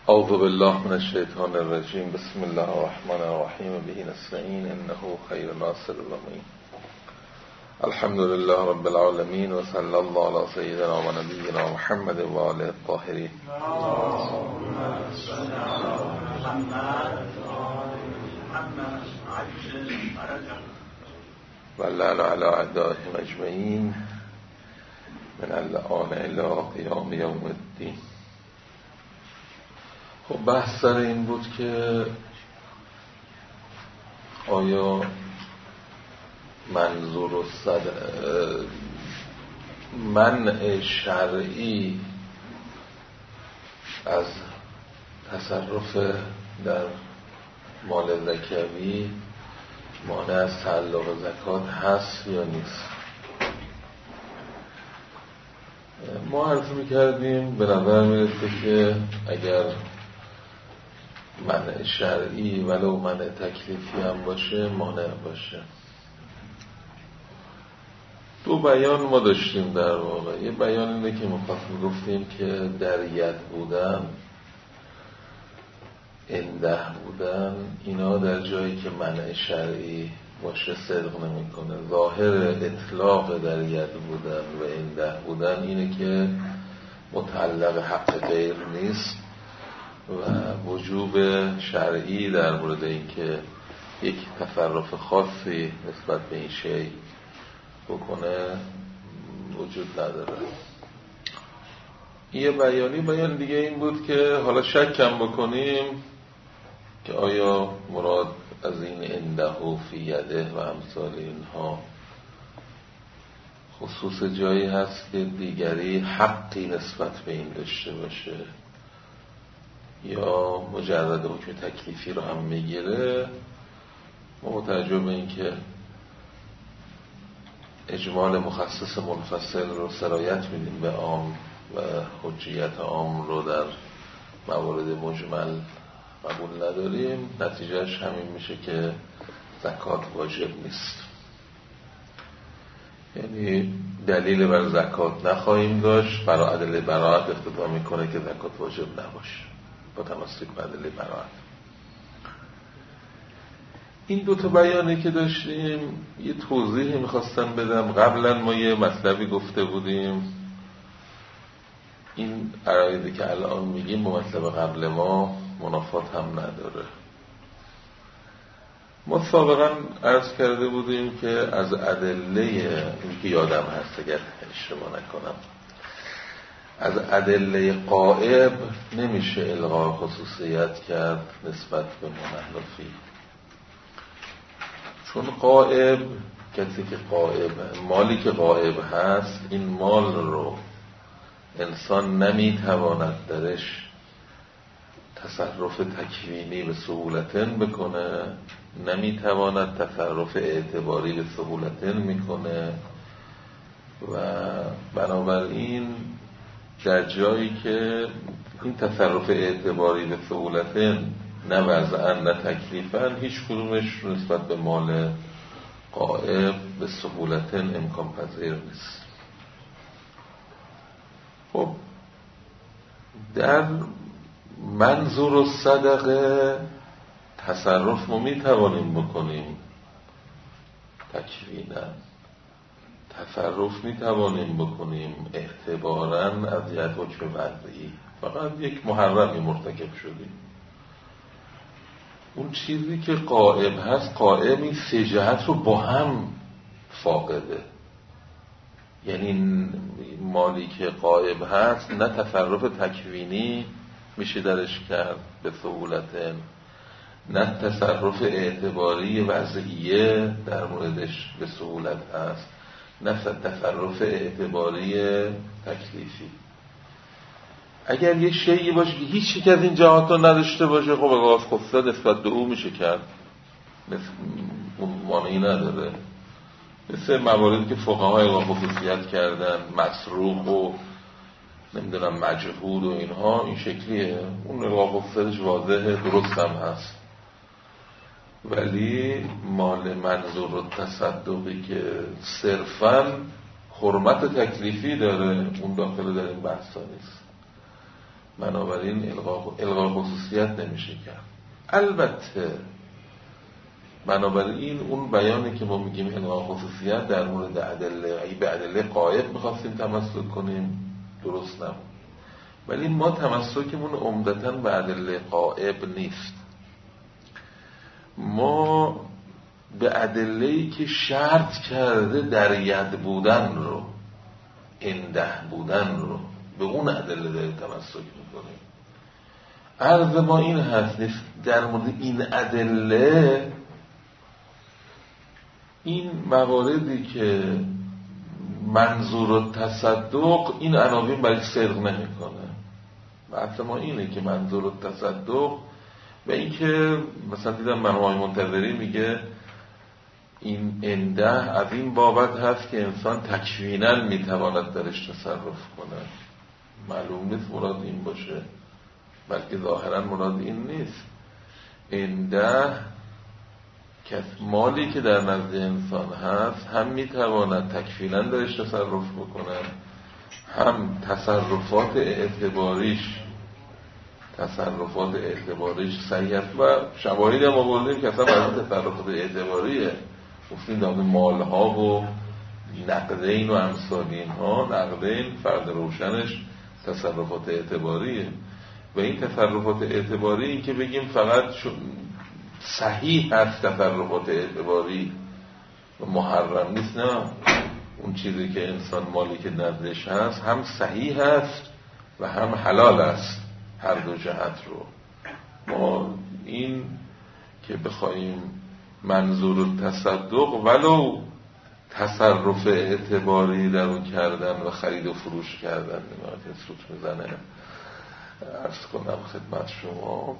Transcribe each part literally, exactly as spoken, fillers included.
اعوذ بالله من الشیطان الرجیم. بسم الله الرحمن الرحیم. به نستعین انه خیر ناصر و الحمد لله رب العالمین و صلی الله علی سیدنا و نبینا محمد و آله الطاهرین. و لعن علی اعدائهم اجمعین من الآن الی قیام یوم الدین. خب بحث سر این بود که آیا منظور و صد... منع شرعی از تصرف در مال زکوی مانع از تعلق زکات هست یا نیست؟ ما عرض میکردیم به نظر میرسه که اگر منع شرعی ولو منع تکلیفی هم باشه مانع باشه. دو بیان ما داشتیم در واقع. یه بیان اینه که مخاطب گفتیم که در ید بودن، انده بودن، اینا در جایی که منع شرعی باشه صدق نمی کنه. ظاهر اطلاق در ید بودن و انده بودن اینه که متعلق حق غیر نیست و وجوب شرعی در مورد این که یک تصرف خاصی نسبت به این شیء بکنه وجود نداره. یه بیانی بیان دیگه این بود که حالا شکم بکنیم که آیا مراد از این انده و فی یده و امثال اینها خصوص جایی هست که دیگری حقی نسبت به این داشته باشه یا مجرد حکم تکلیفی رو هم میگیره. ما متوجه به این که اجمال مخصص منفصل رو سرایت میدیم به عام و حجیت عام رو در موارد مجمل قبول نداریم، نتیجهش همین میشه که زکات واجب نیست. یعنی دلیل بر زکات نخواهیم داشت، برای ادله براءت اقتضا میکنه که زکات واجب نباشه با تمسک به ادله براءت. این دو تا بیانی که داشتیم یه توضیحی میخواستم بدم. قبلا ما یه مطلبی گفته بودیم، این عرایضی که الان میگیم با مطلب قبل ما منافات هم نداره. ما سابقا عرض کرده بودیم که از ادله، این که یادم هست اگر اشتباه نکنم، از ادله غائب نمیشه الغاء خصوصیت کرد نسبت به منحنفی، چون غائب، کسی که غائب، مالی که غائب هست، این مال رو انسان نمیتواند درش تصرف تکوینی به سهولتن بکنه، نمیتواند تصرف اعتباری به سهولتن میکنه و بنابراین در جایی که این تصرف اعتباری به سهولتن نه وضعاً نه تکلیفاً، هیچ کدومش نسبت به مال غائب به سهولتن امکان پذیر نیست. خب در منظور و صدقه تصرف ما میتوانیم بکنیم تکویناً، تصرف میتوانیم بکنیم اعتباراً از یک حکم وضعی، فقط یک محرمی مرتکب شدیم. اون چیزی که قائم هست، قائم این سه جهت رو با هم فاقده. یعنی مالی که قائم هست نه تصرف تکوینی میشه درش کرد به سهولتن، نه تصرف اعتباری وضعیه در موردش به سهولت هست، نه تصرف اعتباری تکلیفی. اگر یه شیئی باشه که هیچ یک از این جهات رو نداشته باشه، خب اگه خصوصا نسبت به او میشه کرد، مثل مانعی نداره. مثل مواردی که فقهای اقا خصوصیت کردن، مسروق و نمیدونم مجهود و اینها، این شکلیه. اون اقا خصوصیتش واضحه، درست هم هست. ولی مال منظور و تصدقی که صرفاً حرمت تکلیفی داره، اون داخل در این بحثا نیست. بنابراین الغا الغا خصوصیت نمیشه کرد. البته بنابراین اون بیانی که ما میگیم الغا خصوصیت در مورد ادله، اگه به ادله غایب میخواستیم تمسک کنیم درست نبود، ولی ما تمسکمون عمدتاً به ادله غایب نیست. ما به ادله‌ای که شرط کرده در ید بودن رو، انده بودن رو، به اون ادله داره تمسک میکنیم. عرض ما این هست در مورد این ادله، این مواردی که منظور و تصدق، این عناوین برای صدق نمیکنه. بحث ما اینه که منظور و تصدق و این که مثلا دیدم مرحوم منتظری میگه این انده از این بابت هست که انسان تکویناً میتواند درش تصرف کنه. معلوم نیست مراد این باشه، بلکه ظاهراً مراد این نیست. انده که مالی که در نزد انسان هست هم میتواند تکویناً درش تصرف بکنه، هم تصرفات اعتباریش تصرفات اعتباریش صحیح است و شواهدی هم آوردیم که اصلا برای تصرفات اعتباریه. گفتیم در مالها و نقدین و امثالین ها، نقدین فرد روشنش تصرفات اعتباریه و این تصرفات اعتباری این که بگیم فقط صحیح هست تصرفات اعتباری و محرم نیست، نه، اون چیزی که انسان مالی که نزدش هست هم صحیح هست و هم حلال است، هر دو جهت رو. ما این که بخوایم منظور تصدق ولو تصرف اعتباری در اون کردن و خرید و فروش کردن نمیاد سوت میزنه، عرض کنم خدمت شما،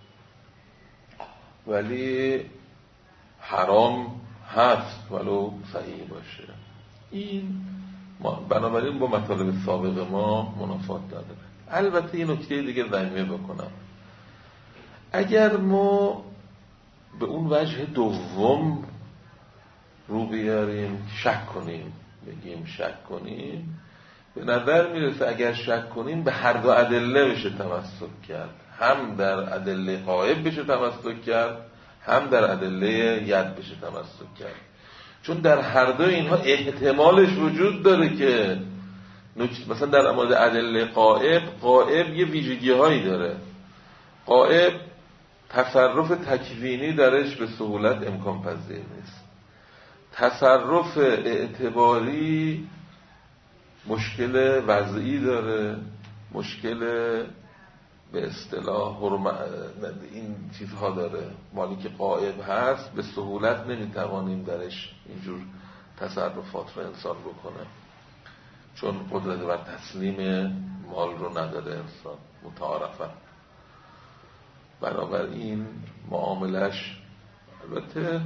ولی حرام هست ولو صحیح باشه. این ما بنابراین با مطالب سابق ما منافات داره. البته این نکته دیگه ضمیمه بکنم، اگر ما به اون وجه دوم رو بیاریم، شک کنیم، بگیم شک کنیم، به نظر میرسه اگر شک کنیم به هر دو ادله بشه تمسک کرد، هم در ادله غایب بشه تمسک کرد، هم در ادله ید بشه تمسک کرد، چون در هر دو اینها احتمالش وجود داره که مثلا در مورد ادله غایب، غایب یه ویژگی هایی داره. غایب تصرف تکوینی درش به سهولت امکان پذیر نیست. تصرف اعتباری مشکل وضعی داره، مشکل به اصطلاح این چیزها داره. مالی که غایب هست به سهولت نمیتوانیم درش اینجور تصرفات رو انسان بکنه، چون قدرت بر تسلیم مال رو نداره انسان متعارفه. بنابراین معاملش البته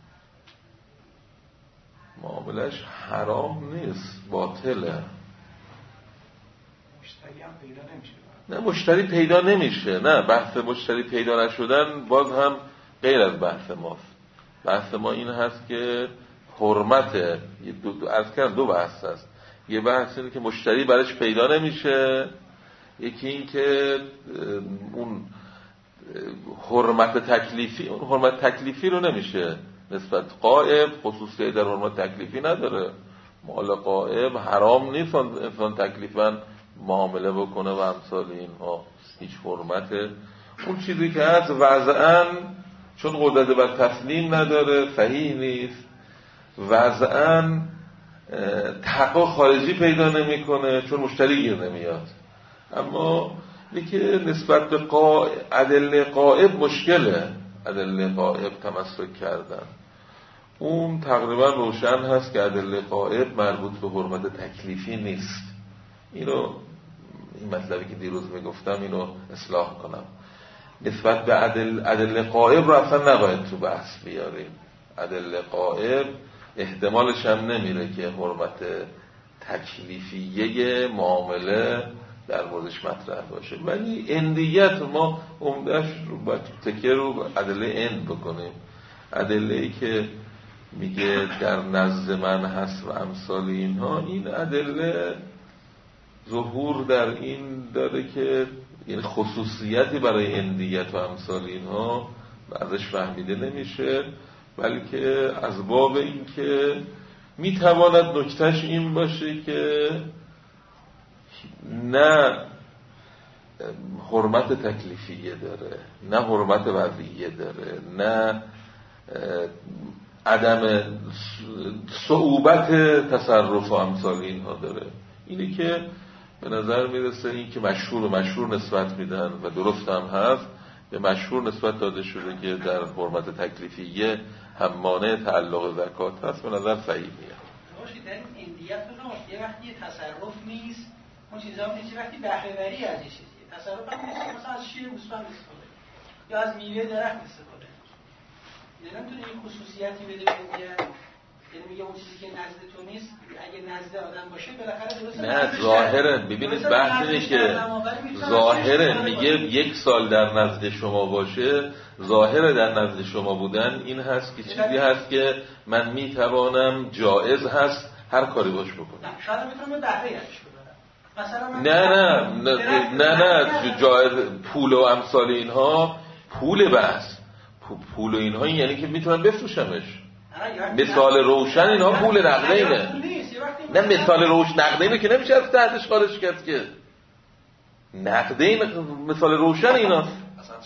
معاملش حرام نیست، باطله. مشتری هم پیدا نمیشه. نه مشتری پیدا نمیشه، نه، بحث مشتری پیدا نشدن باز هم غیر از بحث ماست. بحث ما این هست که حرمت دو, دو, از کردم دو بحث هست. یه بحث اینه که مشتری برش پیدا نمیشه، یکی این که اون حرمت تکلیفی، اون حرمت تکلیفی رو نمیشه نسبت غایب، خصوصیت در حرمت تکلیفی نداره. مال غایب حرام نیست انسان تکلیفاً معامله بکنه و امثال اینها، هیچ حرمته. اون چیزی که هست وضعاً چون قدرت بر تسلیم نداره صحیح نیست، وضعاً تحقق خارجی پیدا نمیکنه چون مشتری گیر نمیاد. اما یکی نسبت به قا... ادله غایب مشکله، ادله غایب تمسک کردن اون تقریبا روشن هست که ادله غایب مربوط به حرمت تکلیفی نیست. اینو این مطلبی که دیروز میگفتم اینو اصلاح کنم. نسبت به ادله ادله غایب رو اصلا نباید تو بحث بیاریم. ادله غایب احتمالش هم نمیره که حرمت تکلیفیه معامله در موردش مطرح باشه، ولی اندیت ما عمدهش رو باید تکیه رو ادله اند بکنیم. ادله‌ای که میگه در نزد من هست و امثال اینها، این ادله ظهور در این داره که یعنی خصوصیتی برای اندیت و امثال اینها ازش فهمیده نمیشه، بلکه از باب این که میتواند نکتهش این باشه که نه حرمت تکلیفیه داره، نه حرمت وضعیه داره، نه عدم صعوبت تصرف و امثال اینها داره. اینی که به نظر میرسه این که مشهور و مشهور نسبت میدن و درست هم هست، به مشهور نسبت داده شده که در حرمت تکلیفیه هم مانع تعلق زکات هست، به نظر صحیح میاد. باشید در این اندیت رو یه وقتی تصرف نیست، اون چیزا هم نیست، وقتی بهره وری از این چیزیه. تصرف هم نیست، مثلا از شیر گوسفند استفاده یا از میوه درخت استفاده. یعنی نمیتونه این خصوصیتی بده به اندیت، یعنی میگه اون چیزی که نزد تو نیست اگه نزد آدم باشه بالاخره درسته. نه ظاهرا ببینید بحث اینه که ظاهرا میگه یک سال در نزد شما باشه، ظاهر در نزد شما بودن این هست که چیزی هست که من میتوانم جایز هست هر کاری باش بکنم. شاید میتونم بهره ازش ببرم مثلا من نه نه نه نه نه جایز پول و امثال اینها، پول بحث پول و اینها یعنی که میتونم بفروشمش. مثال روشن اینها پول نقدینه. نه مثال روش نقدینه که نمیشه از تحتش خارج کرد که نقدین مثال روشن ایناست.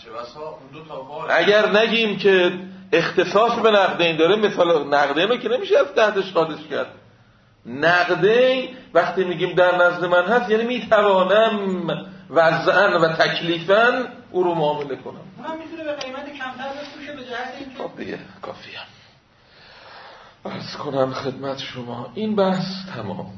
اگر نگیم که اختصاص به نقدین داره، مثال نقدینه که نمیشه از تحتش خارج کرد. نقدین وقتی میگیم در نزد من هست یعنی میتوانم وضعاً و تکلیفاً او رو معامله کنم. اونم میتونه به قیمت کمتر بفروشه به جهت اینکه خب دیگه کافیه. عرض کنم خدمت شما این بحث تمام.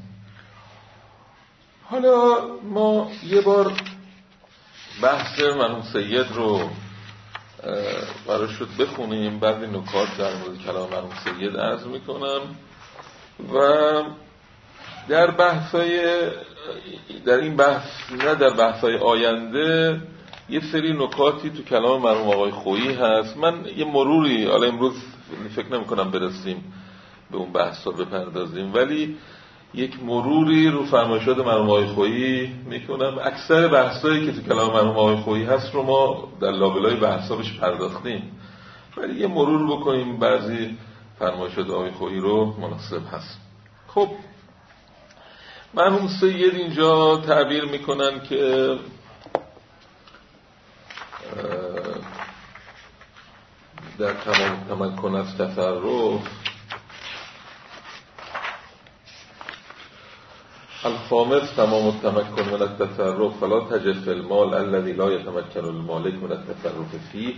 حالا ما یه بار بحث مرحوم سید رو قرار شد بخونیم، بعد نکات در مورد کلام مرحوم سید عرض میکنم و در بحثای در این بحث نه در بحثای آینده یه سری نکاتی تو کلام مرحوم آقای خویی هست. من یه مروری، حالا امروز فکر نمی کنم برسیم به اون بحث رو بپردازیم، ولی یک مروری رو فرمایشات مرحوم آقای خویی میکنم. اکثر بحثایی که تو کلام مرحوم آقای خویی هست رو ما در لابلای بحثا بهش پرداختیم، ولی یه مرور بکنیم بعضی فرمایشات آقای خویی رو مناسب هست. خب مرحوم سید اینجا تعبیر میکنن که در تمام تمکن از تصرف الخامس تمام التمکن من التصرف فلا تجد فی المال الذي لا يتمكن المالک من التصرف فيه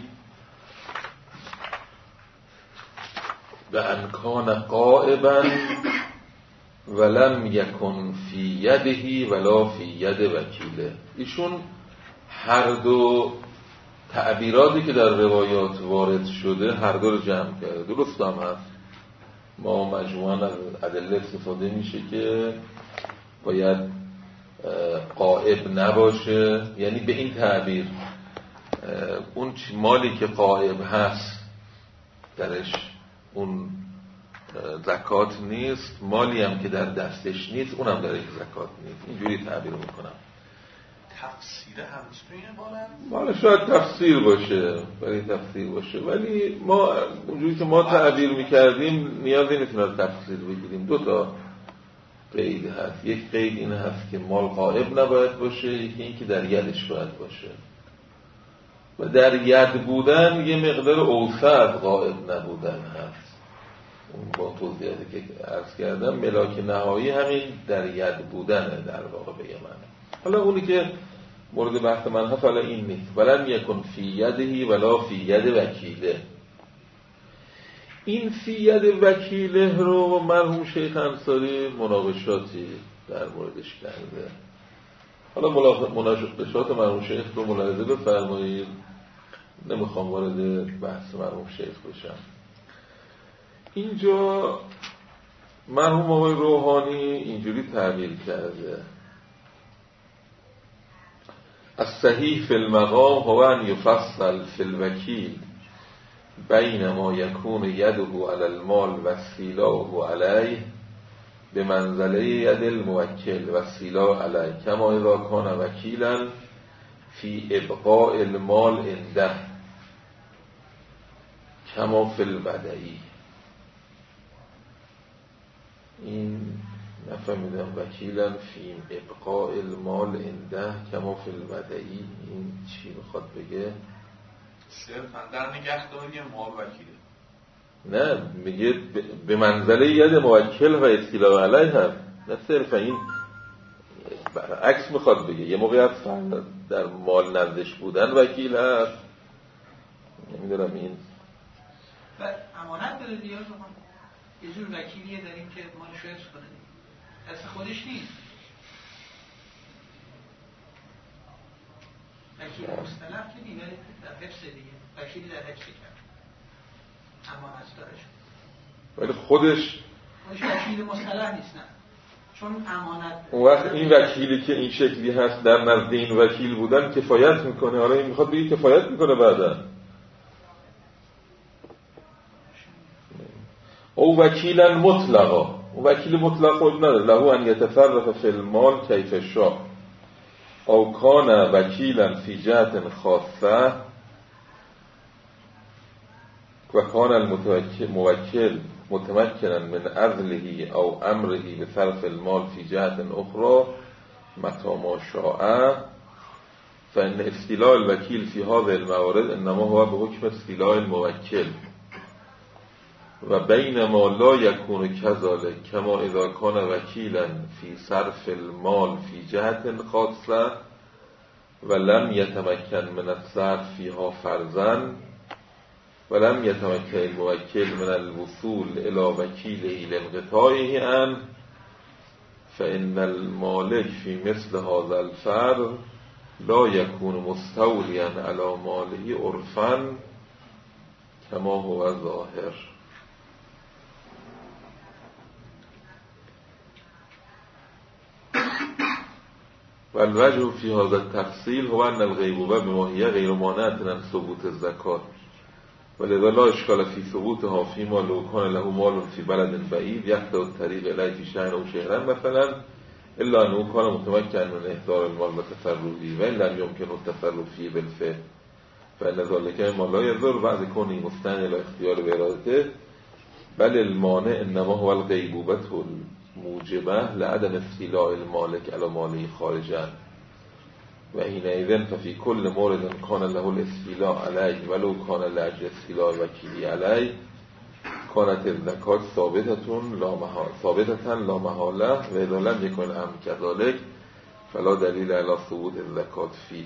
بأن کان غائبا ولم یکن فی یده ولا فی ید وکیله. ایشون هر دو تعبیراتی که در روایات وارد شده هر دو رو جمع کرده. درست هم هست، ما مجموعاً از ادله استفاده میشه که باید غائب نباشه، یعنی به این تعبیر اون مالی که غائب هست درش اون زکات نیست، مالی هم که در دستش نیست اونم درش زکات نیست. اینجوری تعبیر میکنم. تفسیر همش تو اینه بالا؟ بالا شاید تفسیر باشه، ولی تفسیر باشه، ولی ما اونجوری که ما تعبیر میکردیم نیازی نیست از تفسیر بگیریم. دو تا قید هست. یک قید این هست که مال غائب نباید باشه، یکی این که در یدش باید باشه. و در ید بودن یه مقدار اوسع از غائب نبودن هست. اون با توضیحاتی که عرض کردم ملاک نهایی همین در ید بودنه در واقع به من. حالا اونی که مورد بحث من هست حالا این نیست. ولن یکن فی یدهی ولا فی ید وکیله. این فی ید وکیله رو مرحوم شیخ انصاری مناقشاتی در موردش کرده. حالا مناقشات مرحوم شیخ رو ملاحظه بفرمایید، نمیخوام وارد بحث مرحوم شیخ بشم. اینجا مرحوم آقای روحانی اینجوری تعبیر کرده: الصحیح فی المقام هو ان یفصل فی الوکیل بین ما یکون یده علی المال و سیلاه علیه به منزله ید الموکل و سیلاه علیه کما اذا کان وکیلا فی ابقاء المال عنده کما فی البدعی. این نفهمیدم. وکیلا فی ابقاء المال عنده کما فی البدعی، این چی میخواد بگه؟ صرفا در نگهداری مال وکیله. نه، میگه به منزله ید موکل و اطلاع علیه هم، نه صرفا این برعکس میخواد بگه. یه موقع از در مال نزدش بودن وکیل هست، نمیدونم این و امانت داره دیگه. یه جور وکیلیه داریم که ما رو حفظ کنه، دست خودش نیست. وکیل مصطلح که دیگه در حفظ دیگه، وکیلی در حفظ کرد امانت داره شد، ولی خودش خودش وکیل مصطلح نیست. نه، چون امانت اون وقت این وکیلی که این شکلی هست در نزد این وکیل بودن کفایت میکنه. حالا این میخواد بگه کفایت میکنه بعدا. او وکیلا مطلقا، او وکیل مطلق خود نداره. له ان یتصرف فی المال کیف شاء او کان وکیلا فی جهت خاصه و کان الموکل متمکنا من عزله او امره به صرف المال فی جهت اخرى متى ما شاء فان استیلاء الوکیل فی هذه الموارد انما هو به حکم استیلاء الموکل و بین ما لا یکون کذالک کما اذا کان وکیلا فی صرف المال فی جهت خاصه و لم یتمکن من الصرف فیها فرضاً ولم يتمكن الموكل من الوصول إلى وكيله لانقطاعه عنه فإن المالك في مثل هذا الفرض لا يكون مستوليا على ماله عرفا كما هو ظاهر. والوجه في هذا التفصيل هو أن الغيبوبة بماهية غير مانعة عن ثبوت الزكاة ولذا لا اشکال فی ثبوتها فیما لو کان له مال فی بلد بعید یقطع الطریق الیه فی شهر او شهرا مثلا الا انه کان متمکن من احضار المال و تصرفی و ان لم یمکن التصرف فیه بالفعل فان ذلک ما لا یضر بعد کونه مستند الی اختیار و ارادته بل المانع انما هو الغیبوبة الموجبه لعدم استیلاء المالک علی ماله خارجا و حینئذ ففی کل مورد کان له الاستیلاء علیه ولو کان لاجل استیلاء وکیلی علیه کانت الزکات ثابتتون لا محال ثابتتاً لا محاله و اذا لم یکن هم کذالک فلا دلیل علی ثبوت الزکات فیه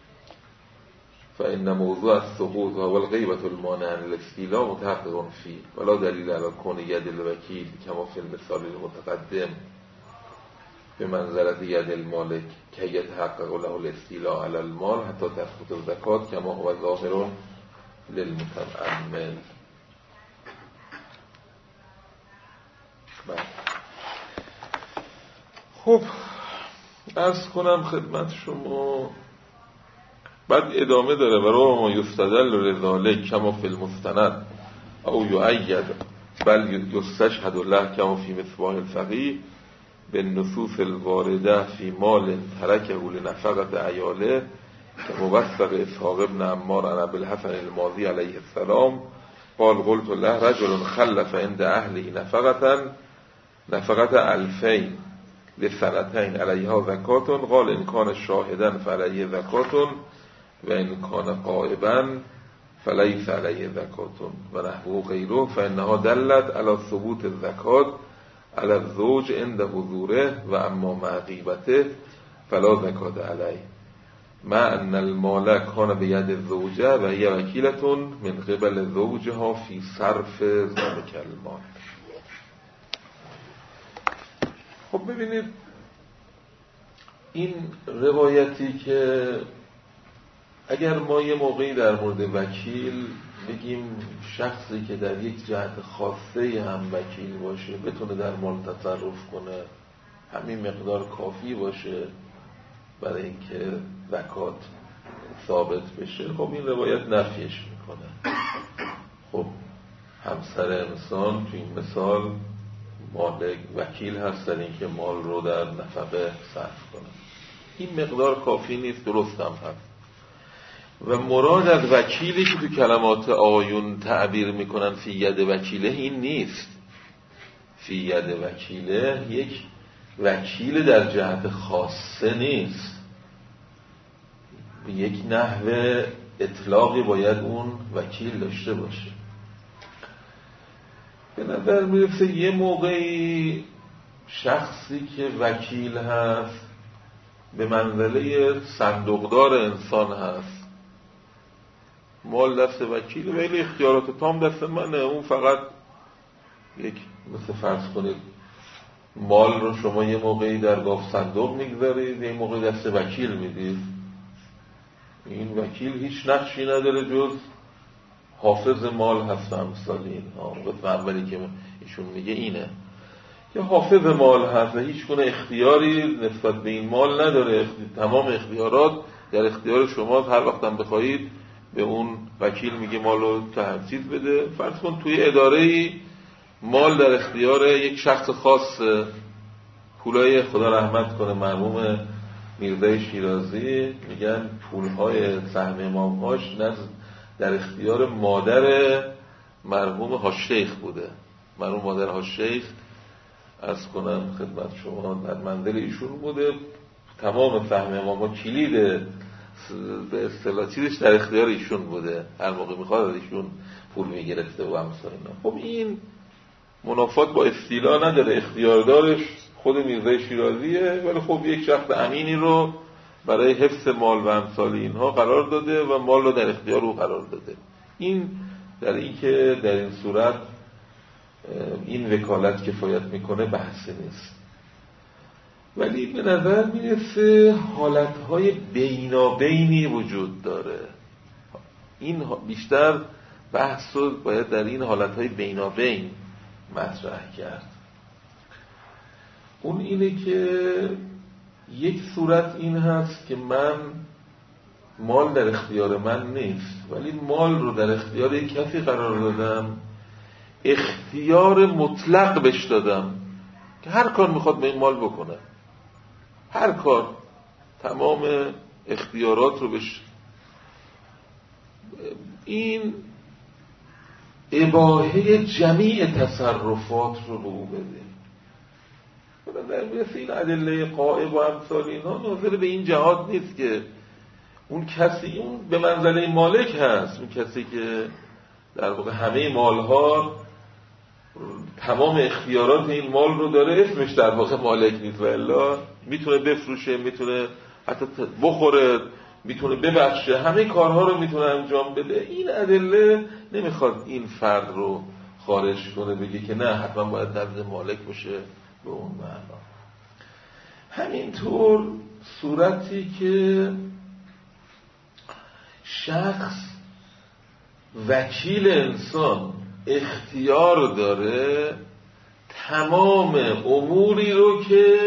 فإن موضوع الثبوت هو الغیبة المانع عن الاستیلاء متحقق فیه ولا دلیل علی کون ید الوکیل کما فی المثال المتقدم به منزلت ید المالک که یتحقق له الاستیلاء علی المال حتی تثبت الزکات کما هو ظاهر للمتأمل. خب عرض کنم خدمت شما بعد ادامه داره برای ما یستدل لذالک کما فی المستند او یؤید بل یستشهد له کما فی مصباح الفقیه به نصوص الوارده فی مال ترکه لنفقت عیاله که موثق اسحاق ابن عمار عن ابی الحسن الماضی علیه السلام قال قلت له رجل خلف عند اهله نفقتا نفقت الفین لسنتین علیها زکات قال ان کان شاهدا فعلیه زکات و ان کان غائبا فلیس علیه زکات و نحوه غیره فانها دلت علی ثبوت الزکات علی الزوج عند حضوره و اما مع غیبته فلا زکات علیه مع ان المال کان بید الزوجه و هی وکیلتون من قبل زوجها فی صرف ذلک المال. خب ببینید این روایتی که اگر ما یه موقعی در مورد وکیل بگیم شخصی که در یک جهت خاصه هم وکیل باشه بتونه در مال تصرف کنه همین مقدار کافی باشه برای اینکه زکات ثابت بشه، خب این روایت نفیش میکنه. خب همسر انسان تو این مثال مالک وکیل هستن این که مال رو در نفقه صرف کنه، این مقدار کافی نیست، درست هم هست. و مراد از وکیلی که تو کلمات آیون تعبیر میکنن فی ید وکیله این نیست. فی ید وکیله یک وکیل در جهت خاصه نیست، به یک نحو اطلاقی باید اون وکیل داشته باشه. به نظر میرسه یه موقعی شخصی که وکیل هست به منزله صندوقدار انسان هست، مال دست وکیل ولی اختیارات تام دست منه، اون فقط یک مثل فرض کنید مال رو شما یه موقعی در گاف صندوق میگذارید، یه موقعی دست وکیل میدید، این وکیل هیچ نقشی نداره جز حافظ مال هست و امثال اینها. موقع اولی که ایشون میگه اینه که حافظ مال هست و هیچ گونه اختیاری نسبت به این مال نداره، تمام اختیارات در اختیار شماست، هر وقت هم بخواهید به اون وکیل میگه مال رو تحصیل بده. فرض کن توی اداره‌ای مال در اختیار یک شخص خاص، پولای خدا رحمت کنه مرحوم میرزای شیرازی میگن پولهای سهم امامهاش در اختیار مادر مرحوم هاشیخ بوده. مرحوم مادر هاشیخ از کنم خدمت شما در منزل ایشون بوده، تمام سهم امامها کلید به اصطلاح چیزش در اختیار ایشون بوده، هر موقع میخواد ایشون پول میگرفته و امثال اینا. خب این منافات با استیلا نداره، اختیاردارش خود میرزای شیرازیه، ولی خب یک شخص امینی رو برای حفظ مال و امثال اینها قرار داده و مال رو در اختیار او قرار داده. این در این که در این صورت این وکالت کفایت میکنه بحثی نیست، ولی به نظر میرسه حالتهای بینابینی وجود داره. این بیشتر بحث رو باید در این حالتهای بینابین مطرح کرد. اون اینه که یک صورت این هست که من مال در اختیار من نیست، ولی مال رو در اختیار یک کسی قرار دادم، اختیار مطلق بهش دادم که هر کار میخواد به این مال بکنه، هر کار، تمام اختیارات رو بهش. این اباحه جمیع تصرفات رو به او بده. در میرسه این ادله قائب و امثال اینها ناظر به این جهات نیست که اون کسی اون به منزله مالک هست، اون کسی که در واقع همه مالها تمام اختیارات این مال رو داره، اسمش در واقع مالک نیست و الا میتونه بفروشه، میتونه حتی بخوره، میتونه ببخشه، همه کارها رو میتونه انجام بده. این ادله نمیخواد این فرد رو خارج کنه بگه که نه حتما باید نزد مالک باشه به اون معنا. همینطور صورتی که شخص وکیل انسان اختیار داره تمام اموری رو که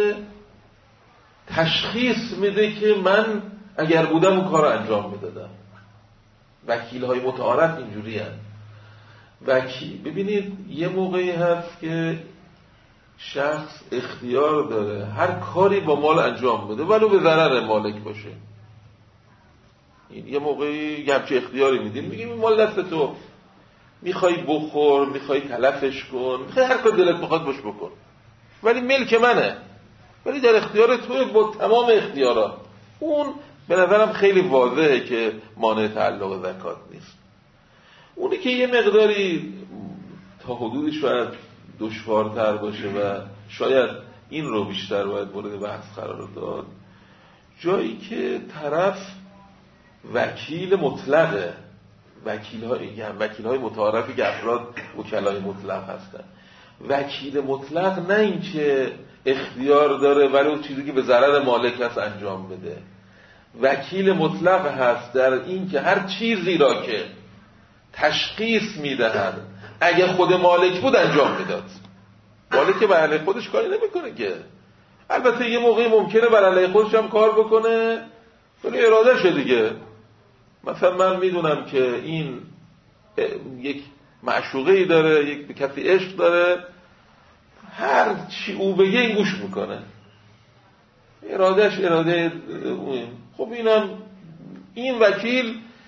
تشخیص میده که من اگر بودم اون کار رو انجام میدادم. وکیل های متعارف اینجوری هست. وکیل ببینید یه موقعی هست که شخص اختیار داره هر کاری با مال انجام بده ولو به ضرر مالک باشه. این یه موقعی یه همچه اختیاری میدیم، میگیم مال دست تو، میخوای بخور، میخوای تلفش کن، میخوای هر کار دلت بخواد باش بکن، ولی ملک منه، ولی در اختیار توی با تمام اختیارات. اون به نظرم خیلی واضحه که مانع تعلق زکات نیست. اونی که یه مقداری تا حدودی شاید دشوارتر باشه و شاید این رو بیشتر باید مورد بحث قرار داد، جایی که طرف وکیل مطلقه، وکیل های وکیل های متعارفی که افراد وکلای مطلق هستن. وکیل مطلق نه این که اختیار داره ولی اون چیزی که به ضرر مالک هست انجام بده. وکیل مطلق هست در این که هر چیزی را که تشخیص میدهد اگه خود مالک بود انجام میداد. مالک بر علیه خودش کاری نمیکنه که، البته یه موقعی ممکنه بر علیه خودش هم کار بکنه ولی اراده شه دیگه. مثلا من میدونم که این یک معشوقه‌ای داره، یک کسی عشق داره، هر چی او بگه این گوش میکنه، ارادهش اراده اون. خب اینم این وکیل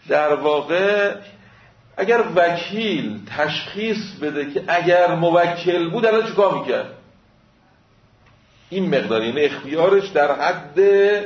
در واقع اگر وکیل تشخیص بده که اگر موکل بود الان چیکار میکرد، این مقدار، یعنی اختیارش در حد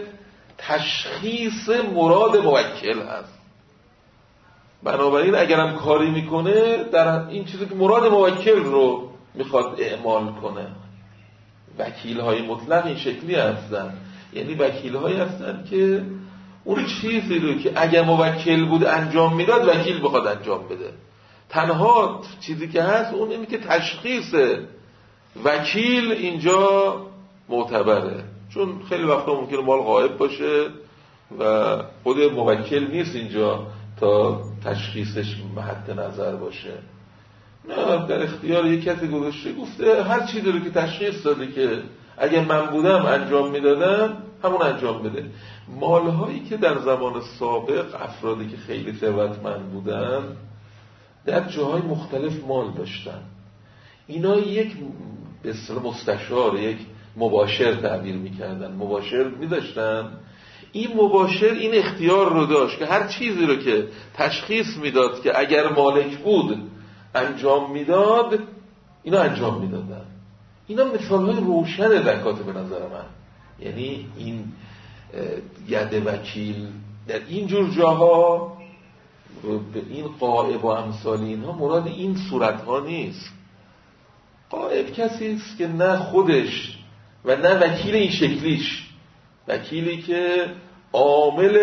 تشخیص مراد موکل هست. بنابراین اگرم کاری میکنه در این چیزی که مراد موکل رو میخواد اعمال کنه. وکیل های مطلق این شکلی هستن، یعنی وکیل هایی هستن که اون چیزی رو که اگر موکل بود انجام میداد وکیل بخواد انجام بده. تنها چیزی که هست اون اینه که تشخیص وکیل اینجا معتبره، چون خیلی وقتا ممکنه مال غایب باشه و خود موکل نیست اینجا تا تشخیصش مد نظر باشه. نه، در اختیار یک کسی گذاشته، گفته هر چیزی رو که تشخیص داده که اگه من بودم انجام میدادم همون انجام بده. مالهایی که در زمان سابق افرادی که خیلی ثروتمند بودن در جاهای مختلف مال داشتن، اینا یک به اصطلاح مستشار، یک مباشر تعبیر میکردن، مباشر میداشتن. این مباشر این اختیار رو داشت که هر چیزی رو که تشخیص میداد که اگر مالک بود انجام میداد اینا انجام میدادن. اینا مثالهای روشن زکات به نظر من. یعنی این ید وکیل در این جور جاها به این قائب و امثال اینها مراد این صورتها نیست. قائب کسی است که نه خودش و نه وکیل این شکلیش، وکیلی که عامل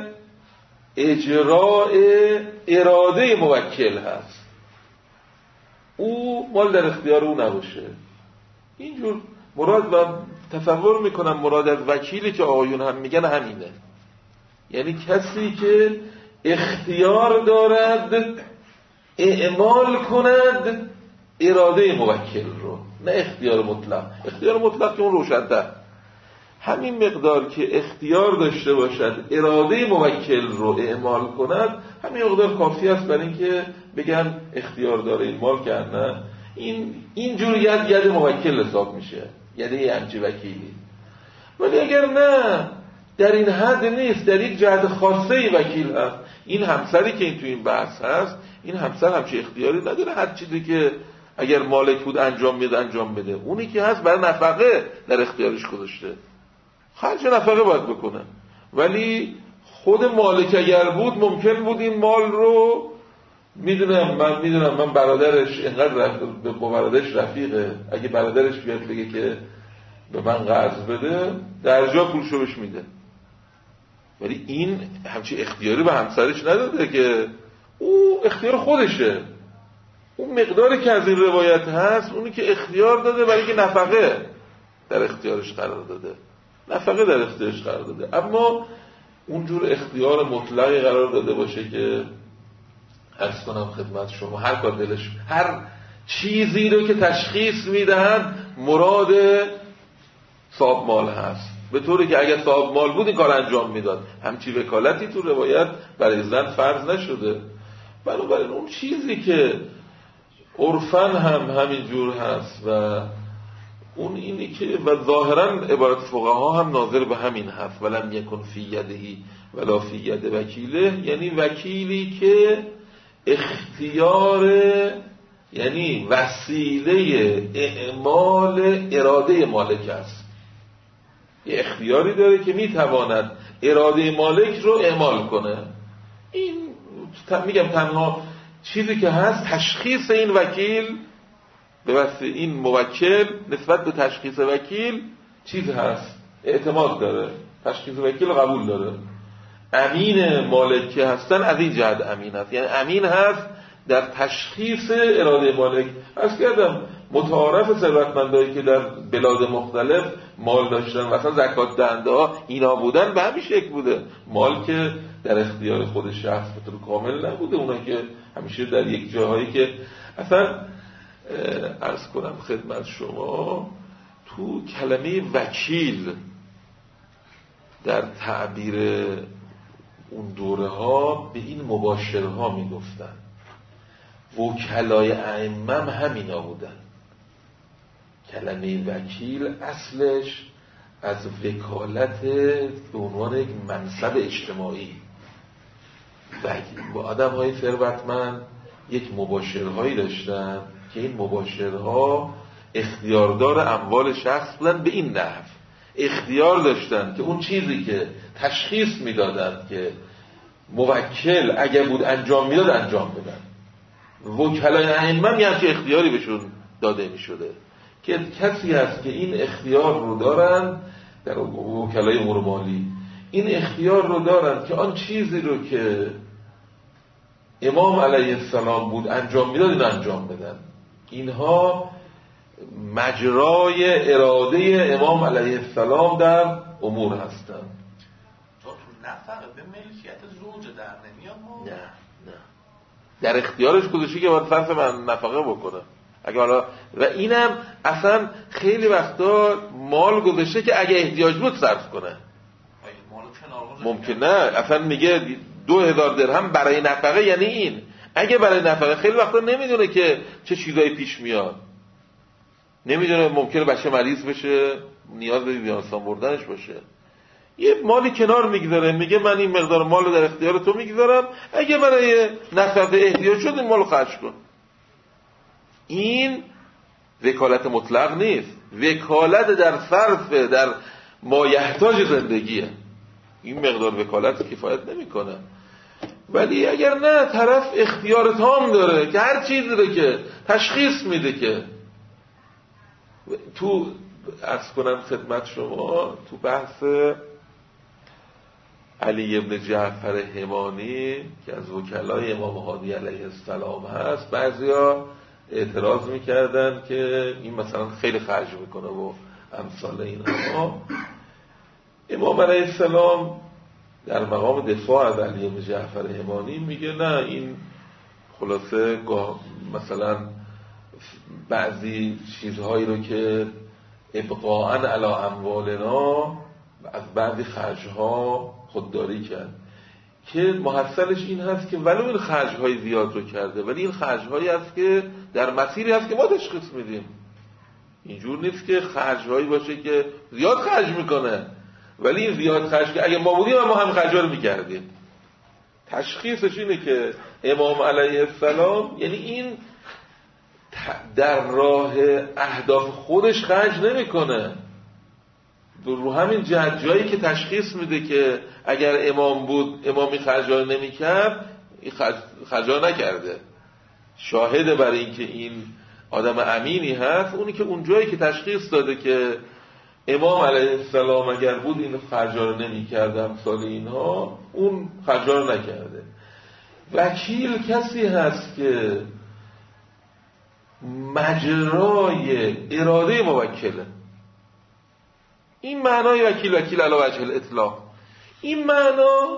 اجراء اراده موکل هست، او مال در اختیار او نباشه. اینجور مراد و تصور میکنم مراد از وکیلی که آقایون هم میگن همینه، یعنی کسی که اختیار دارد اعمال کند اراده موکل رو، نه اختیار مطلق. اختیار مطلق که اون روشن‌تر، همین مقدار که اختیار داشته باشد اراده موکل رو اعمال کند همین مقدار کافی است برای اینکه بگن اختیار داره این مال که نه این اینجور ید ید موکل حساب میشه، یعنی یه همچی وکیلی. ولی اگر نه در این حد نیست، در یک جهت خاصه ای وکیل هست، این همسری که این تو این بحث هست، این همسر همچی اختیاری نداره هر چیزی که اگر مالک بود انجام میده انجام بده. اونی که هست برای نفقه در اختیارش گذاشته، خرج نفقه باید بکنه. ولی خود مالک اگر بود ممکن بود این مال رو، میدونم من میدونم من برادرش اینقدر به برادرش رفیقه، اگه برادرش بیاد بگه که به من قرض بده در جا پولشو بهش میده. ولی این همچی اختیاری به همسرش نداده که او اختیار خودشه. اون مقداری که از این روایت هست اونی که اختیار داده برای که نفقه در اختیارش قرار داده، نفقه در اختیارش قرار داده. اما اونجور اختیار مطلقی قرار داده باشه که عرض کنم خدمت شما هر کار دلش، هر چیزی رو که تشخیص میدهن مراد صاحب مال هست، به طوری که اگر صاحب مال بود این کار انجام میداد. همچی وکالتی تو روایت برای زن فرض نشده. بنابراین اون چیزی که عرفاً هم همین جور هست و اون اینی که و ظاهراً عبارت فقها هم ناظر به همین هست، ولم یکن فی یدهی ولا فی ید وکیله، یعنی وکیلی که اختیار، یعنی وسیله اعمال اراده مالک است، یه اختیاری داره که میتواند اراده مالک رو اعمال کنه. این میگم تنها چیزی که هست تشخیص این وکیل به واسطه این موکل نسبت به تشخیص وکیل چیز هست، اعتماد داره، تشخیص وکیل قبول داره. امین مالک که هستن از این جهت امین هست، یعنی امین هست در تشخیص اراده مالک. از کردم متعارف ثروتمندایی که در بلاد مختلف مال داشتن و اصلا زکات دهنده ها اینا بودن به همین شکل بوده، مال که در اختیار خود شخص به طور کامل نبوده، اونا که همیشه در یک جاهایی که اصلا عرض کنم خدمت شما تو کلمه وکیل در تعبیر اون دوره ها به این مباشرها می گفتن. وکلای ائمه هم همینا بودن. کلمه وکیل اصلش از وکالت به عنوان یک منصب اجتماعی، با آدم های ثروتمند یک مباشرهایی داشتن که این مباشرها اختیاردار اموال شخص بودن. به این نحو اختیار داشتن که اون چیزی که تشخیص میدادن که موکل اگه بود انجام میداد انجام بدن. وکلای ائمه هم همچین اختیاری بهشون داده میشده که کسی هست که این اختیار رو دارن، در وکلای امور مالی این اختیار رو دارن که آن چیزی رو که امام علیه السلام بود انجام میداد این انجام بدن. اینها مجرای اراده امام علیه السلام در امور هستن. تو نفقه به ملکیت زوج در نمیاد؟ نه نه، در اختیارش گذاشته که باید صرف من نفقه بکنه. اگه حالا و اینم اصلا خیلی وقتا مال گذاشته که اگه احتیاج بود صرف کنه. ممکن نه، اصلا میگه دو هزار درهم برای نفقه، یعنی این اگه برای نفقه خیلی وقتا نمیدونه که چه چیزایی پیش میاد، نمیدونه ممکنه بچه مریض بشه نیاز به بیمارستان بردنش باشه، یه مالی کنار میگذاره، میگه من این مقدار مال رو در اختیار تو میگذارم، اگه برای نفقه احتیاج شد این مالو خرج کن. این وکالت مطلق نیست، وکالت در صرف در مایحتاج زندگیه. این مقدار وکالت کفایت نمیکنه. ولی اگر نه، طرف اختیار تام داره که هر چیزی رو که تشخیص میده که تو عرض کنم خدمت شما تو بحث علی ابن جعفر حمانی که از وکلای امام هادی علیه السلام هست، بعضیا اعتراض میکردن که این مثلا خیلی خرج میکنه و امثال اینها. امام علیه السلام در مقام دفاع از علی ابن جعفر حمانی میگه نه، این خلاصه مثلا بعضی چیزهایی رو که ابقاءً علی اموالنا از بعضی خرجها خودداری کرد که محصلش این هست که ولو این خرجهای زیاد رو کرده، ولی این خرجهایی هست که در مسیری هست که ما تشخیص میدیم. اینجور نیست که خرجهایی باشه که زیاد خرج میکنه ولی این زیاد خرج که اگه ما بودیم ما هم خرجها رو میکردیم. تشخیصش اینه که امام علیه السلام یعنی این در راه اهداف خودش خرج نمیکنه، رو همین جهت جایی که تشخیص میده که اگر امام بود امامی خرجا نمیکرد، این خرجا نکرده. شاهد برای این که این آدم امینی هست اونی که اون جایی که تشخیص داده که امام علیه السلام اگر بود این خرجا رو نمیکرد امثال اینها، اون خرجا رو نکرده. وکیل کسی هست که مجرای اراده موکله. این معنای وکیل وکیل علی وجه الاطلاق. این معنا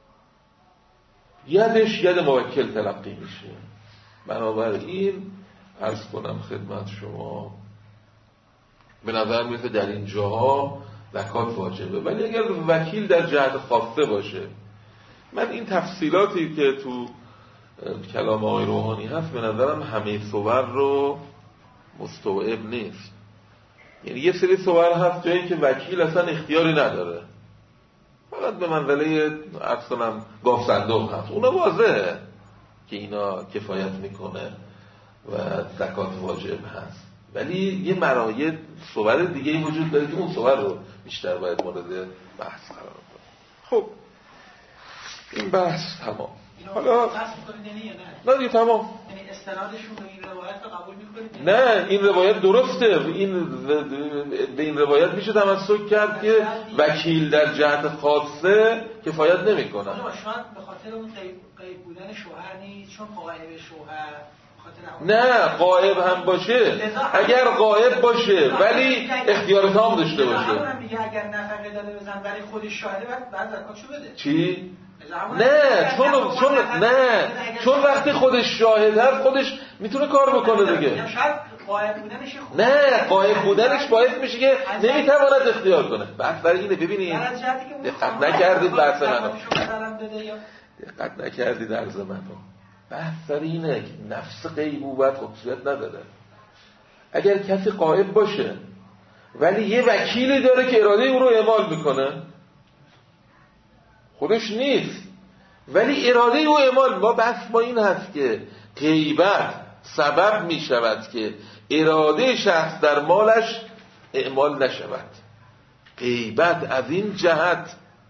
یدش ید موکل تلقی میشه. بنابراین عرض کنم خدمت شما به نظر میرسه در این جاها زکات واجبه، ولی اگر وکیل در جهت خاصه باشه، من این تفصیلاتی که تو کلام آقای روحانی هست به نظرم همه صور رو مستوعب نیست. یعنی یه سری صور هست جایی که وکیل اصلا اختیاری نداره، فقط به منزله اصلا گاف صندوق هست، اونا واضحه که اینا کفایت میکنه و زکات واجب هست. ولی یه مرایه صور دیگه وجود داره که اون صور رو بیشتر باید مورد بحث قرار کنه. خب این بحث تمام. حالا نه دیگه تمام. یعنی استنادشون رو این روایت رو قبول می‌کنید؟ نه، این روایت درسته. این به این روایت میشه تمسک کرد که وکیل در جهت خاصه کفایت نمی‌کنه. حالا شاید به خاطر اون غیب بودن شوهر نیست، چون غایب شوهر نه غائب هم باشه، اگر غائب باشه ولی اختیار تام داشته باشه. همون میگه اگر نفقه داده بزن ولی خودش شاهده بعد بعد زکاتشو بده. چی؟ نه چون چون نه چون وقتی خودش شاهد هست خودش میتونه کار بکنه دیگه. شاید غائب بودنش خوب. نه غائب بودنش باعث میشه که نمیتواند اختیار کنه. بحث برای اینه. ببینید دقت نکردید بحث منو. دقت نکردید عرض منو. بحث سر اینه که نفس غیبوبت خصوصیت نداره. اگر کسی غائب باشه ولی یه وکیلی داره که اراده او رو اعمال میکنه، خودش نیست ولی اراده او اعمال. ما بحث ما این هست که غیبت سبب می شود که اراده شخص در مالش اعمال نشود. غیبت از این جهت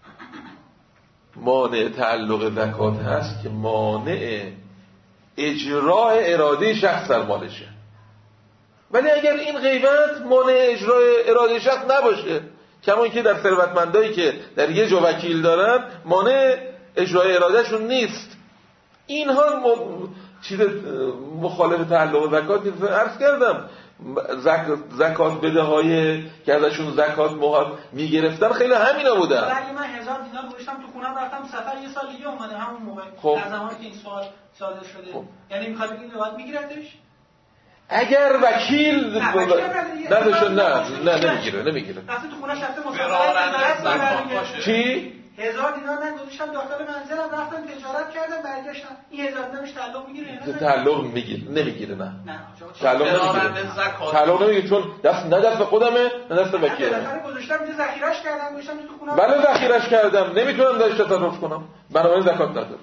مانع تعلق زکات هست که مانع اجرای اراده شخص در مالشه. ولی اگر این غیبت مانع اجرای اراده شخص نباشه، کما که در ثروتمندایی که در یه جا وکیل دارن مانع اجرای ارادهشون نیست، اینها م... چیز مخالف تعلق زکات که عرض کردم، زک... زکات بده های که ازشون زکات مهاد میگرفتن خیلی همینا بودن. اگه من هزار دینار گذاشتم تو خونم رفتم سفر یه سال دیگه اومدم همون موقع خب. در زمانی که این سوال صادر شده خب. یعنی میخواد بگید باید میگیرتش؟ اگر وکیل نداشته نه نه نمیگیره نمیگیره رفته تو خونش رفته مسافرت چی؟ هزار دینار من گذاشتم داخل منزلم رفتم تجارت کردم برگشتم این هزار دینارش تعلق میگیره؟ تعلق میگیره نمیگیره نه نه تعلق نمیگیره تعلق نمیگیره چون دست نه دست خودمه نه دست وکیله. بالاخره گذاشتم یه ذخیره‌اش کردم گذاشتم تو خونم. بله ذخیره‌اش کردم نمیتونم درش تصرف کنم بنابراین زکات نداره.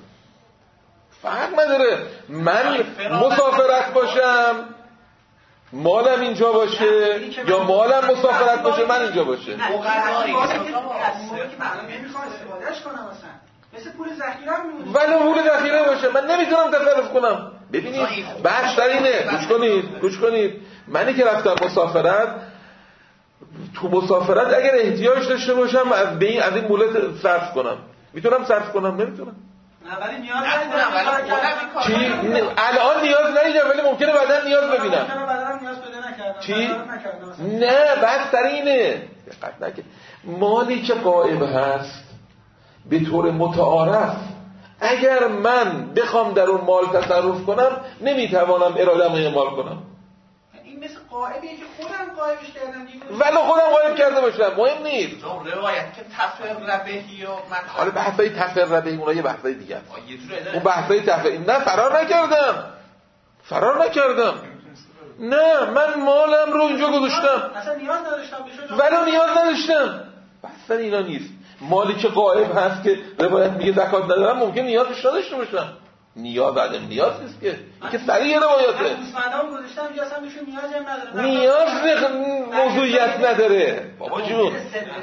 فرق نداره من مسافرت باشم مالم اینجا باشه یا مالم مسافرت باشه من اینجا باشه. موقعی که من نمیخوام استفادهش کنم مثلا مثل پول ذخیره میمونه ولی پول ذخیره باشه من نمیتونم تصرف کنم. ببینید بحث در اینه، گوش کنید گوش کنید منی که رفتم مسافرت، تو مسافرت اگر احتیاج داشته باشم از به این از این پول صرف کنم میتونم صرف کنم نمیتونم؟ نه ولی نیاز ندارم. چی؟ الان نیاز ندارم ولی ممکنه بعداً نیاز ببینم. ممکنه بعداً نیاز پیدا نکردم. چی؟ نه بحث در اینه دقت نکن. مالی که غائب هست به طور متعارف اگر من بخوام در اون مال تصرف کنم نمیتوانم اراده‌ام اعمال کنم. این مثل غائبیه که خودم غائبش کردم دیگه. ولی خودم غائب کرده باشم مهم نیست. اون روایت که تفربهی و من حالا بحثای تفربهی اونها یه بحثای دیگه است. اون بحثای تفربهی نه فرار نکردم. فرار نکردم. نه من مالم رو اینجا گذاشتم. اصلا نیاز نداشتم بشه. ولی نیاز نداشتم. اصلا اینا نیست. مالی که غائب هست که روایت میگه زکات ندارم ممکن نیازش نداشته باشم. نیاز عدم نیاز نیست که این که صریح روایاته. گوسفندام گذاشتم اینجا اصلا بهشون نیازی هم نداره. نیاز موضوعیت نداره. بابا جون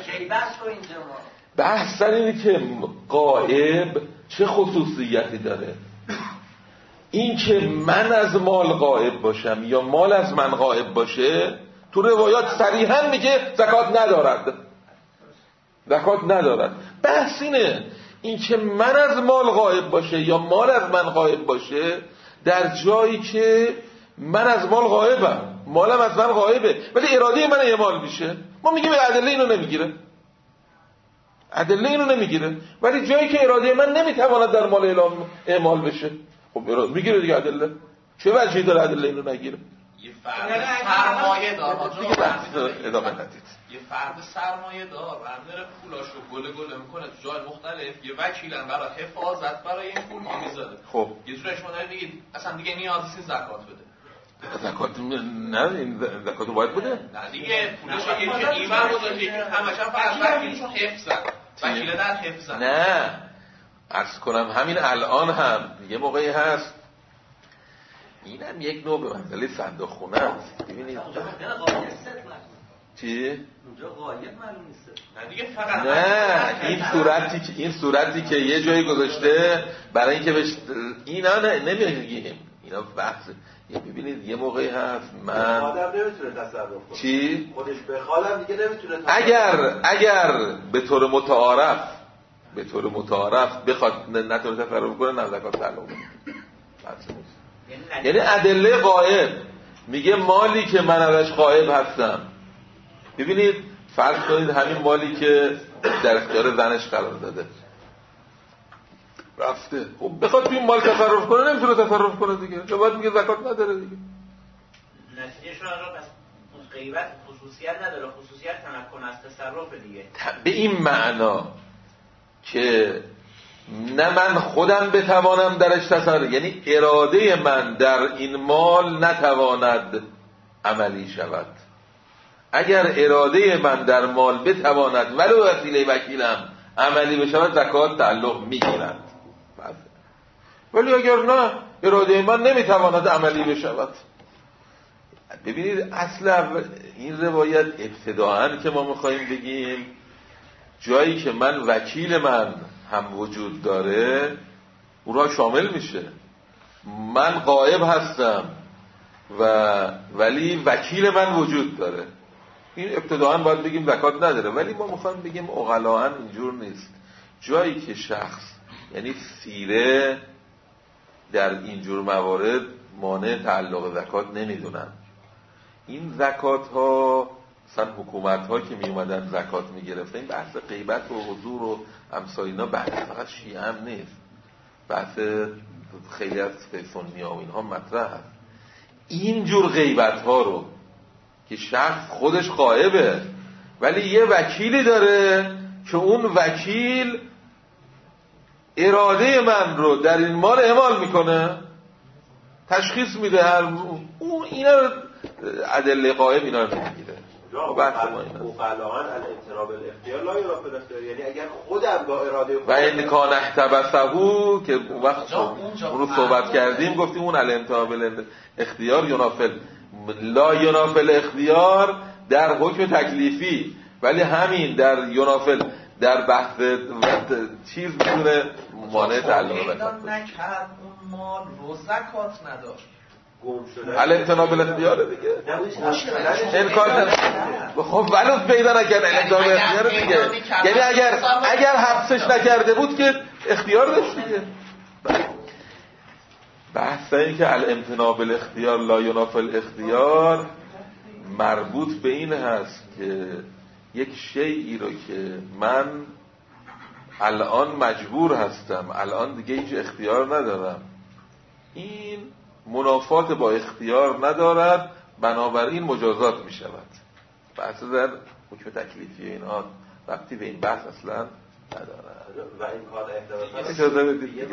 بحث سر اینه که غائب چه خصوصیتی داره. این که من از مال غائب باشم یا مال از من غائب باشه تو روایات صریحا میگه زکات ندارد. زکات ندارد. بحث اینه این که من از مال غائب باشه یا مال از من غائب باشه در جایی که من از مال غائبم مالم از من غائبه ولی اراده من اعمال میشه ما میگیم ادله اینو نمیگیره ادله اینو نمیگیره ولی جایی که اراده من نمیتواند در مال اعمال بشه خب اراده میگیره دیگه ادله چه وجهی داره ادله اینو نگیره؟ یه فرد سرمایه دار ادامه ندید یه فرد سرمایه دار برداره پولاشو گله گله میکنه تو جای مختلف یه وکیلن برای حفاظت برای این پول ما میذاره خب یه جورش ما داریم بگید اصلا دیگه نیازی نیست زکات بده زکات نه این زکات باید بده نه دیگه پولش یکی ایمن گذاشته که همش هم فقط وکیلشون حفظن وکیل در حفظن نه عرض کنم همین الان هم یه موقعی هست اینم یک نوع به منزله صندوق خونه است ببینید چی؟ اونجا غایب معلوم نیست. نه دیگه فقط نه این صورتی که این صورتی که یه جایی گذاشته برای اینکه بهش اینا نه نمیگیم اینا بحث ببینید یه موقعی هست من آدم نمیتونه تصرف کنه چی؟ خودش بخوالم دیگه نمیتونه اگر اگر به طور متعارف به طور متعارف بخواد نتونه تصرف کنه نه زکات تعلق نمیکنه. یعنی ادله غائب میگه مالی که من ازش غائب هستم ببینید فرض کنید همین مالی که در اختیار زنش قرار داده رفته خب بخواد تو این مال تصرف کنه نمیتونه تصرف کنه دیگه چه باید میگه زکات نداره دیگه نتیجهش رو پس غیبت خصوصیت نداره خصوصیت تمکن از تصرف دیگه به این معنا که نه من خودم بتوانم درش تصرف یعنی اراده من در این مال نتواند عملی شود اگر اراده من در مال بتواند ولو وسیله وکیلم عملی بشود زکات تعلق میگیرد ولی اگر نه اراده من نمیتواند عملی بشود. ببینید اصلا این روایت ابتداعاً که ما میخواییم بگیم جایی که من وکیل من هم وجود داره اون را شامل میشه. من غائب هستم و ولی وکیل من وجود داره، این ابتداعاً باید بگیم زکات نداره. ولی ما میخوایم بگیم عقلاً اینجور نیست. جایی که شخص یعنی سیره در اینجور موارد مانع تعلق زکات نمیدونن. این زکات ها مثلا حکومت ها که می اومدن زکات می گرفتن، این بحث غیبت و حضور و امثال اینا بحث فقط شیعه هم نیست، بحث خیلی از سنی ها و اینها مطرح هست. اینجور غیبت ها رو که شخص خودش غائبه ولی یه وکیلی داره که اون وکیل اراده من رو در این مال اعمال میکنه، تشخیص میده، هر اون اینا ادله غائب اینا رو میگیره. مقلعاً الامتناع بالاختیار لا یرا فی الاختیار، یعنی اگر خودم با اراده و این کان احتبسهو که اون وقت اون رو صحبت کردیم گفتیم اون الامتناع بالاختیار ینافل لا ینافل اختیار در حکم تکلیفی، ولی همین در ینافل در بحث چیز میتونه مانع تعلق اعلام نکرد اون مال رو زکات نداشت، گم شده الامتناع بالاختیار دیگه امکان خب ولو پیدا نکرد الامتناع بالاختیار دیگه، یعنی اگر اگر حبسش نکرده بود که اختیار داشت دیگه. بحث این که الامتناع بالاختیار لا ینافی الاختیار مربوط به این هست که یک شیئی رو که من الان مجبور هستم، الان دیگه هیچ اختیار ندارم، این منافات با اختیار ندارد، بنابراین مجازات می شود. بحث در حکم تکلیفی اینها ربطی به این بحث اصلا ندارد و این کار اجازه بدید دیگه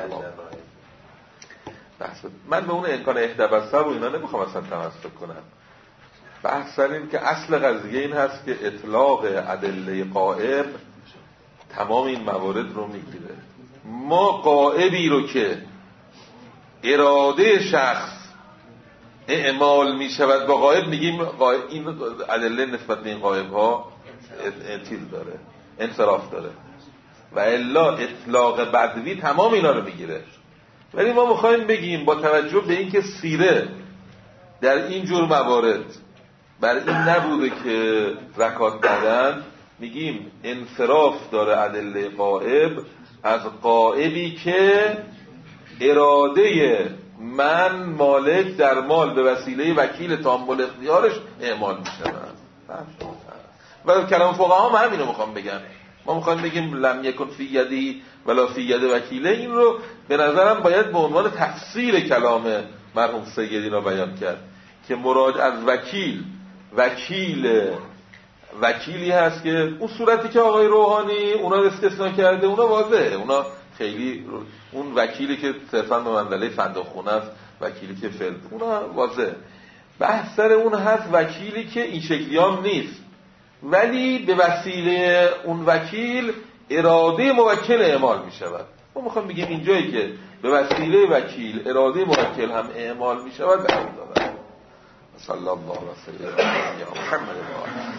بحث من به اون امکان احتبسه و اینا نمیخوام اصلا تمسک کنم. بحث سر این که اصل قضیه این هست که اطلاق ادله غائب تمام این موارد رو میگیره. ما غائبی رو که اراده شخص اعمال می شود با غائب میگیم غائب، این ادله نسبت به این غائب ها چیز داره، انصراف داره، و الا اطلاق بدوی تمام اینا رو میگیره. ولی ما میخوایم بگیم با توجه به اینکه سیره در این جور موارد بر این نبوده که زکات دادن، میگیم انصراف داره ادله غائب از غائبی که اراده من مالک در مال به وسیله وکیل تامل اختیارش اعمال میشه. و کلام فقها هم همینو میخوام بگم. ما میخوایم بگیم لم یکن فی یدی ولا فی ید وکیله، این رو به نظرم باید به عنوان تفسیر کلام مرحوم سیدی را بیان کرد که مراد از وکیل وکیل وکیلی هست که اون صورتی که آقای روحانی اونا رو استثناء کرده اونا واضحه، اونا خیلی اون وکیلی که صرفا به منزله صندوقخونه است، وکیلی که فلد، اونا واضح. بحث سر اون هست وکیلی که این شکلی هم نیست ولی به وسیله اون وکیل اراده موکل اعمال می شود. ما میخوام بگیم اینجایی که به وسیله وکیل اراده موکل هم اعمال می شود، صلی الله علیه و سلم محمد